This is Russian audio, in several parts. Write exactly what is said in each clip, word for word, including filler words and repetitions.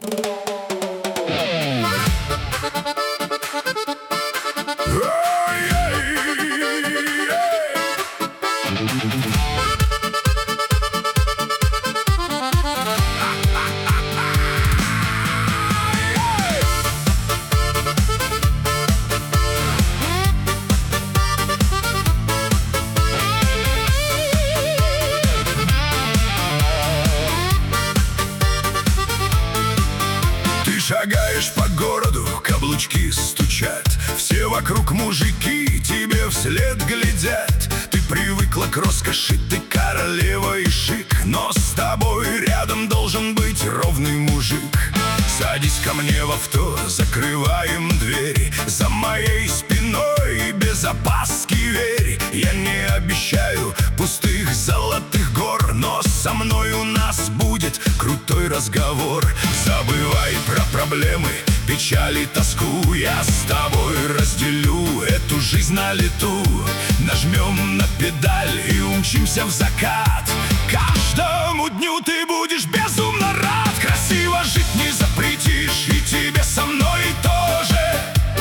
Шагаешь по городу, каблучки стучат, все вокруг мужики тебе вслед глядят. Ты привыкла к роскоши, ты королева и шик, но с тобой рядом должен быть ровный мужик. Садись ко мне в авто, закрываем двери, за моей спиной без опаски верь. Я не обещаю пустых золотых гор, но со мной у нас будет крутой разговор. Забывай про проблемы, печали, тоску, я с тобой разделю эту жизнь на лету. Нажмем на педаль и умчимся в закат. Каждому дню ты будешь безумно рад. Красиво жить не запретишь, и тебе со мной тоже.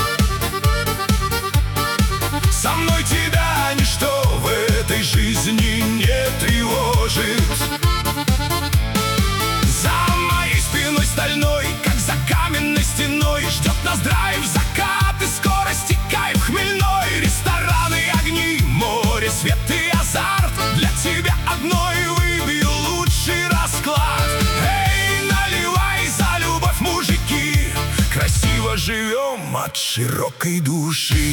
Со мной тебя ничто в этой жизни не тревожит. За моей спиной стальной, как за каменной стеной, ждет нас драйв, закат и скорость, и кайф хмельной. Рестораны, огни, море, свет и азарт. Для тебя одной выбью лучший расклад. Эй, наливай за любовь, мужики, красиво живем от широкой души.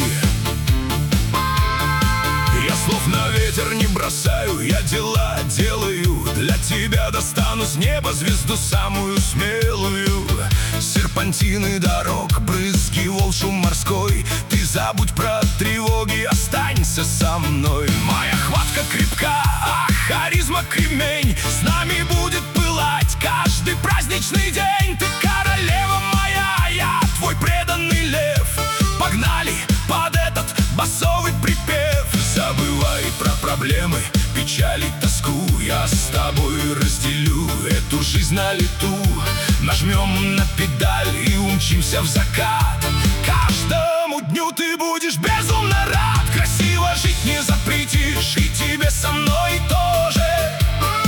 Я слов на ветер не бросаю, я дела делаю. Для тебя достану с неба звезду самую смелую. Серпантины дорог, брызги, волн, шум морской. Ты забудь про тревоги, останься со мной. Моя хватка крепка, а харизма кремень. С нами будет пылать каждый праздничный день. Ты королева моя, я твой преданный лев. Погнали под этот басовый припев. Забывай про проблемы, печали, тоску, я с тобой разделю эту жизнь на лету. Нажмем на педаль и умчимся в закат. Каждому дню ты будешь безумно рад. Красиво жить не запретишь, и тебе со мной тоже.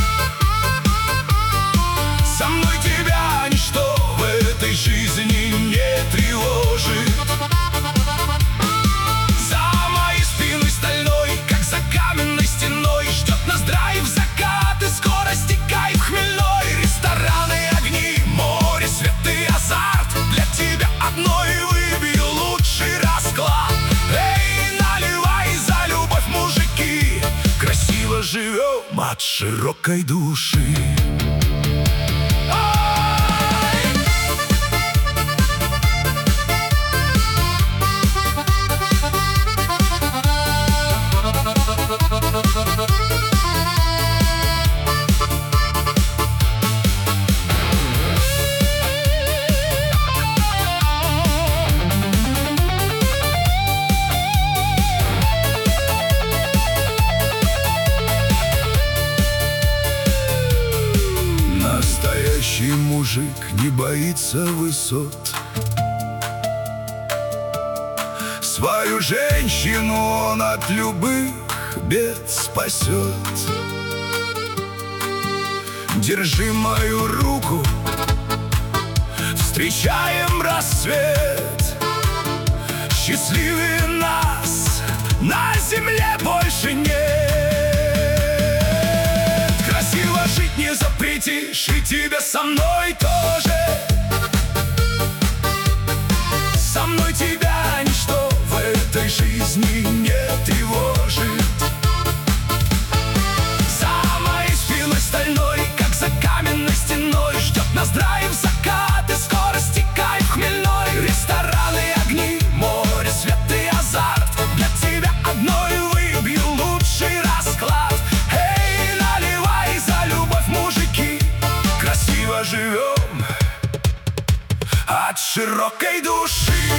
Со мной тебя ничто в этой жизни не тревожит. Живем от широкой души. Настоящий мужик не боится высот. Свою женщину он от любых бед спасет. Держи мою руку, встречаем рассвет. Счастливее нас на земле больше нет. Красиво жить не запретишь, и тебе со мной тоже. Со мной тебя ничто в этой жизни не тревожит. За моей спиной стальной, как за каменной стеной, ждет нас драйв, закат и скорость, и кайф хмельной. Рестораны, огни, море, свет и азарт. Для тебя одной выбью лучший расклад. Эй, наливай за любовь, мужики, красиво живем от широкой души.